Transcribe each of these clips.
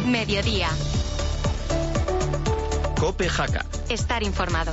Mediodía. COPE Jaca. Estar informado.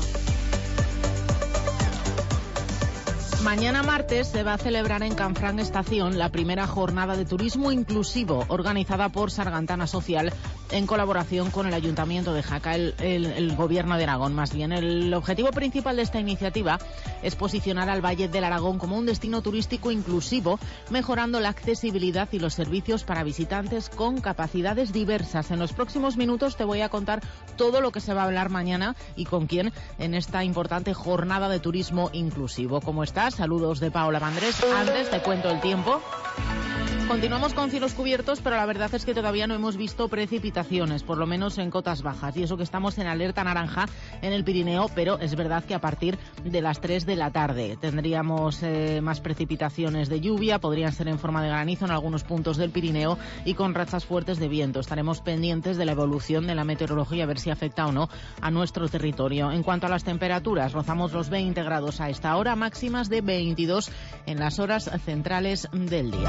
Mañana martes se va a celebrar en Canfranc Estación la primera jornada de turismo inclusivo organizada por Sargantana Social en colaboración con el Ayuntamiento de Jaca, el Gobierno de Aragón más bien. El objetivo principal de esta iniciativa es posicionar al Valle del Aragón como un destino turístico inclusivo, mejorando la accesibilidad y los servicios para visitantes con capacidades diversas. En los próximos minutos te voy a contar todo lo que se va a hablar mañana y con quién en esta importante jornada de turismo inclusivo. ¿Cómo estás? Saludos de Paola Vandrés. Antes te cuento el tiempo. Continuamos con cielos cubiertos, pero la verdad es que todavía no hemos visto precipitaciones, por lo menos en cotas bajas, y eso que estamos en alerta naranja en el Pirineo, pero es verdad que a partir de las 3 de la tarde tendríamos más precipitaciones de lluvia, podrían ser en forma de granizo en algunos puntos del Pirineo y con rachas fuertes de viento. Estaremos pendientes de la evolución de la meteorología, a ver si afecta o no a nuestro territorio. En cuanto a las temperaturas, rozamos los 20 grados a esta hora, máximas de 22 en las horas centrales del día.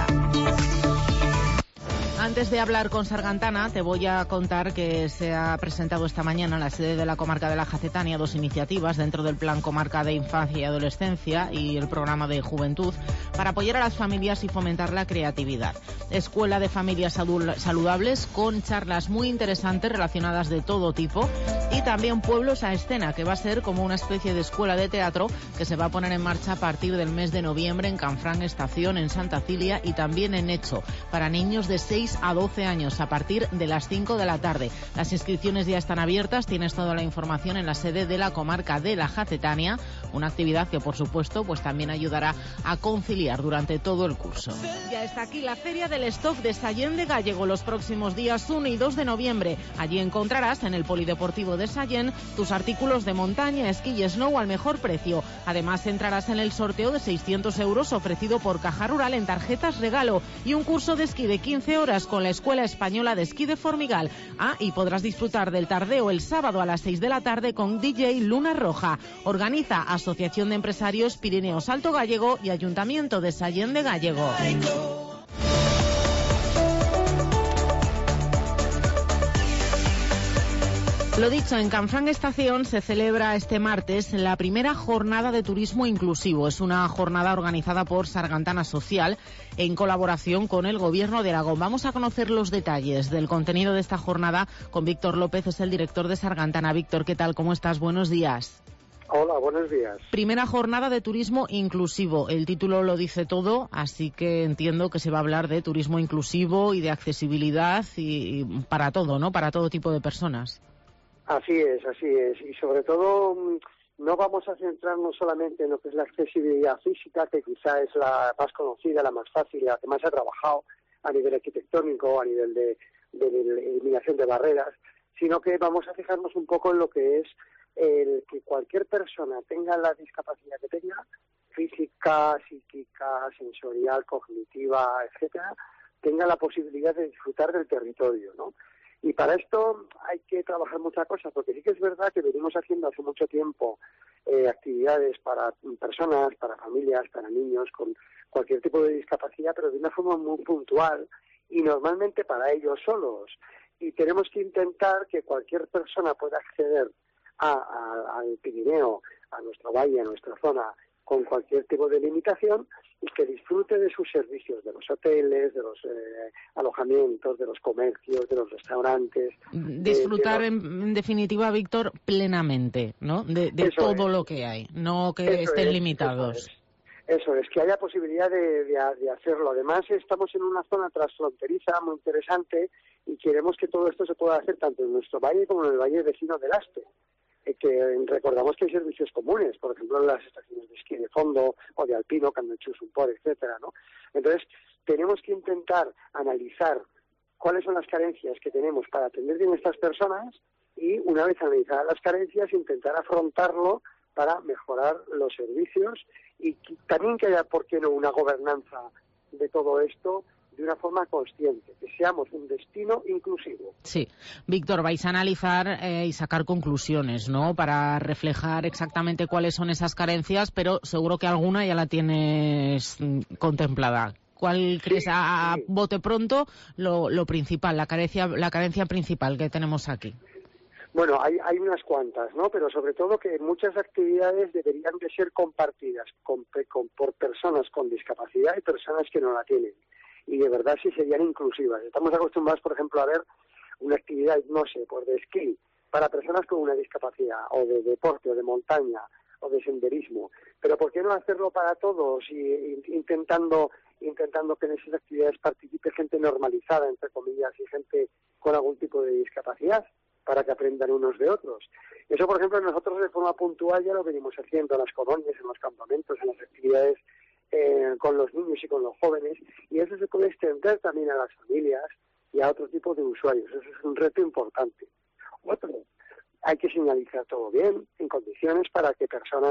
Antes de hablar con Sargantana, te voy a contar que se ha presentado esta mañana en la sede de la comarca de la Jacetania 2 iniciativas dentro del Plan Comarca de Infancia y Adolescencia y el Programa de Juventud para apoyar a las familias y fomentar la creatividad. Escuela de familias saludables con charlas muy interesantes relacionadas de todo tipo y también Pueblos a Escena, que va a ser como una especie de escuela de teatro que se va a poner en marcha a partir del mes de noviembre en Canfranc Estación, en Santa Cilia y también en Echo, para niños de 6 a 12 años a partir de las 5 de la tarde. Las inscripciones ya están abiertas, tienes toda la información en la sede de la comarca de la Jacetania, una actividad que por supuesto pues también ayudará a conciliar durante todo el curso. Ya está aquí la Feria del Stock de Sallén de Gállego los próximos días 1 y 2 de noviembre. Allí encontrarás en el Polideportivo de Sallén tus artículos de montaña, esquí y snow al mejor precio. Además entrarás en el sorteo de 600 euros ofrecido por Caja Rural en tarjetas regalo y un curso de esquí de 15 horas con la Escuela Española de Esquí de Formigal. Y podrás disfrutar del tardeo el sábado a las 6 de la tarde con DJ Luna Roja. Organiza Asociación de Empresarios Pirineos Alto Gállego y Ayuntamiento de Sallén de Gállego. Lo dicho, en Canfranc Estación se celebra este martes la primera jornada de turismo inclusivo. Es una jornada organizada por Sargantana Social en colaboración con el Gobierno de Aragón. Vamos a conocer los detalles del contenido de esta jornada con Víctor López, es el director de Sargantana. Víctor, ¿qué tal? ¿Cómo estás? Buenos días. Hola, buenos días. Primera jornada de turismo inclusivo. El título lo dice todo, así que entiendo que se va a hablar de turismo inclusivo y de accesibilidad y para todo, ¿no? Para todo tipo de personas. Así es. Y sobre todo no vamos a centrarnos solamente en lo que es la accesibilidad física, que quizá es la más conocida, la más fácil, la que más se ha trabajado a nivel arquitectónico, a nivel de eliminación de barreras, sino que vamos a fijarnos un poco en lo que es el que cualquier persona tenga la discapacidad que tenga, física, psíquica, sensorial, cognitiva, etcétera, tenga la posibilidad de disfrutar del territorio, ¿no? Y para esto hay que trabajar muchas cosas, porque sí que es verdad que venimos haciendo hace mucho tiempo actividades para personas, para familias, para niños con cualquier tipo de discapacidad, pero de una forma muy puntual y normalmente para ellos solos. Y tenemos que intentar que cualquier persona pueda acceder al Pirineo, a nuestro valle, a nuestra zona, con cualquier tipo de limitación y que disfrute de sus servicios, de los hoteles, de los alojamientos, de los comercios, de los restaurantes. Disfrutar, en definitiva, Víctor, plenamente, ¿no? De todo lo que hay, no que estén limitados. Eso es, que haya posibilidad de hacerlo. Además, estamos en una zona transfronteriza muy interesante y queremos que todo esto se pueda hacer tanto en nuestro valle como en el valle vecino del Aspe. Que recordamos que hay servicios comunes, por ejemplo, en las estaciones de esquí de fondo o de alpino, Candochus, Umpor, etcétera, ¿no? Entonces, tenemos que intentar analizar cuáles son las carencias que tenemos para atender bien a estas personas y, una vez analizadas las carencias, intentar afrontarlo para mejorar los servicios y también que haya, ¿por qué no?, una gobernanza de todo esto de una forma consciente, que seamos un destino inclusivo. Sí. Víctor, vais a analizar y sacar conclusiones, ¿no?, para reflejar exactamente cuáles son esas carencias, pero seguro que alguna ya la tienes contemplada. ¿Cuál crees a bote pronto lo principal, la carencia principal que tenemos aquí? Bueno, hay unas cuantas, ¿no? Pero sobre todo que muchas actividades deberían de ser compartidas por personas con discapacidad y personas que no la tienen. Y de verdad sí serían inclusivas. Estamos acostumbrados, por ejemplo, a ver una actividad, no sé, pues de esquí para personas con una discapacidad, o de deporte, o de montaña, o de senderismo. Pero ¿por qué no hacerlo para todos y intentando que en esas actividades participe gente normalizada, entre comillas, y gente con algún tipo de discapacidad, para que aprendan unos de otros? Eso, por ejemplo, nosotros de forma puntual ya lo venimos haciendo en las colonias, en los campamentos, en las actividades con los niños y con los jóvenes, y eso se puede extender también a las familias y a otro tipo de usuarios. Eso es un reto importante. Otro, hay que señalizar todo bien, en condiciones, para que personas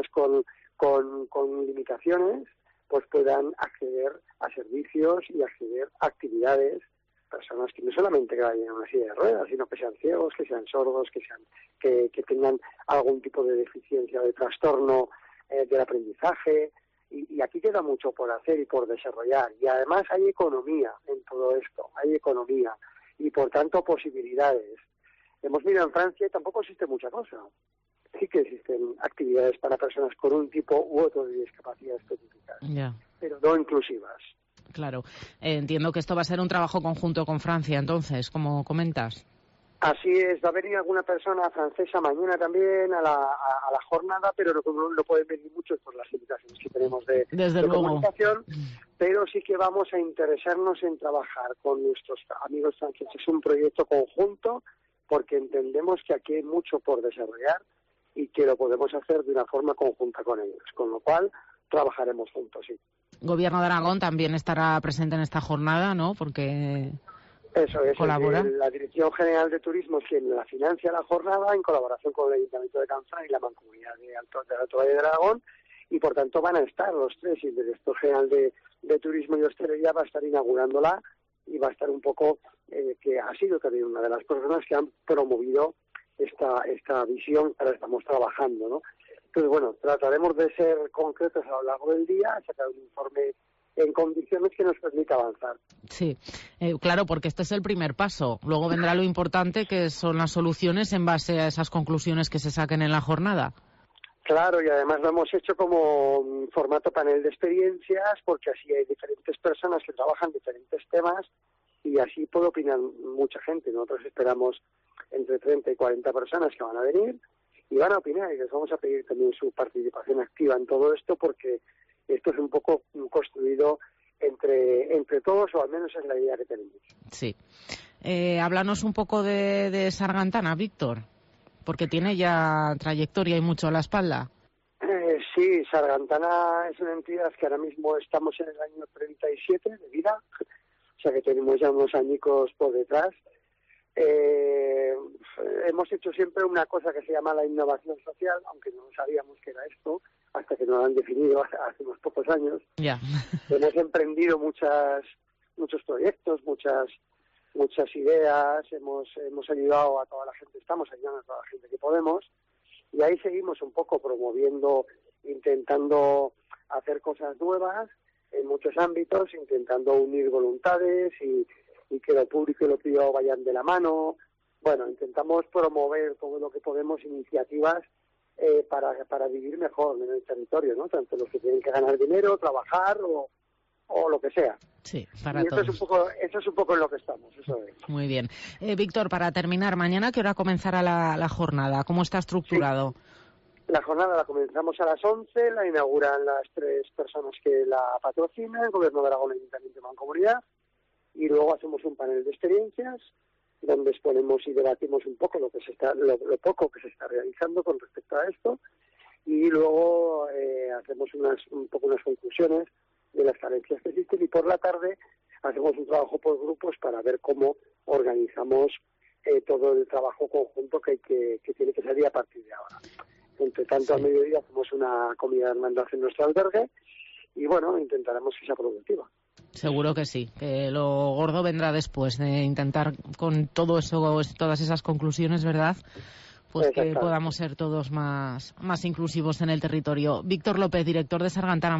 con limitaciones pues puedan acceder a servicios y acceder a actividades, personas que no solamente que vayan en una silla de ruedas, sino que sean ciegos, que sean sordos, que tengan algún tipo de deficiencia o de trastorno del aprendizaje. Y aquí queda mucho por hacer y por desarrollar. Y además hay economía en todo esto, hay economía y por tanto posibilidades. Hemos mirado en Francia y tampoco existe mucha cosa. Sí que existen actividades para personas con un tipo u otro de discapacidad específicas, pero no inclusivas. Claro. Entiendo que esto va a ser un trabajo conjunto con Francia, entonces, como comentas. Así es, va a venir alguna persona francesa mañana también a la jornada, pero no pueden venir muchos por las limitaciones que tenemos de comunicación, pero sí que vamos a interesarnos en trabajar con nuestros amigos franceses. Es un proyecto conjunto porque entendemos que aquí hay mucho por desarrollar y que lo podemos hacer de una forma conjunta con ellos, con lo cual trabajaremos juntos, sí. Gobierno de Aragón también estará presente en esta jornada, ¿no? Porque eso es, colabora. La Dirección General de Turismo es quien la financia la jornada en colaboración con el Ayuntamiento de Canfranc y la Mancomunidad de Alto Valle de Aragón, y por tanto van a estar los tres, y el Director General de Turismo y Hostelería va a estar inaugurándola y va a estar un poco, que ha sido también una de las personas que han promovido esta visión que ahora estamos trabajando, ¿no? Entonces, bueno, trataremos de ser concretos a lo largo del día, sacar un informe en condiciones que nos permita avanzar. Sí, claro, porque este es el primer paso. Luego vendrá lo importante, que son las soluciones en base a esas conclusiones que se saquen en la jornada. Claro, y además lo hemos hecho como formato panel de experiencias, porque así hay diferentes personas que trabajan diferentes temas y así puede opinar mucha gente. Nosotros esperamos entre 30 y 40 personas que van a venir y van a opinar, y les vamos a pedir también su participación activa en todo esto, porque esto es un poco construido entre todos, o al menos es la idea que tenemos. Sí. Háblanos un poco de Sargantana, Víctor, porque tiene ya trayectoria y mucho a la espalda. Sí, Sargantana es una entidad que ahora mismo estamos en el año 37 de vida, o sea que tenemos ya unos añicos por detrás. Hemos hecho siempre una cosa que se llama la innovación social, aunque no sabíamos que era esto, hasta que nos lo han definido hace unos pocos años. Hemos emprendido muchos proyectos, muchas ideas, hemos ayudado a toda la gente, estamos ayudando a toda la gente que podemos, y ahí seguimos un poco promoviendo, intentando hacer cosas nuevas en muchos ámbitos, intentando unir voluntades y que lo público y lo privado vayan de la mano. Bueno, intentamos promover todo lo que podemos, iniciativas para vivir mejor en el territorio, ¿no? Tanto los que tienen que ganar dinero, trabajar o lo que sea. Sí, para y todos. Eso es un poco en lo que estamos, eso es. Muy bien. Víctor, para terminar, mañana, ¿qué hora comenzará la jornada? ¿Cómo está estructurado? Sí. La jornada la comenzamos a las 11, la inauguran las tres personas que la patrocinan, el Gobierno de Aragón, el Ayuntamiento de Mancomunidad, y luego hacemos un panel de experiencias donde exponemos y debatimos un poco lo poco que se está realizando con respecto a esto, y luego hacemos unas conclusiones de las carencias que existen, y por la tarde hacemos un trabajo por grupos para ver cómo organizamos todo el trabajo conjunto que tiene que salir a partir de ahora. Entre tanto, al mediodía hacemos una comida de hermandad en nuestro albergue y, bueno, intentaremos que sea productiva. Seguro que sí, que lo gordo vendrá después de intentar con todo eso, todas esas conclusiones, ¿verdad? Pues que podamos ser todos más inclusivos en el territorio. Víctor López, director de Sargantana.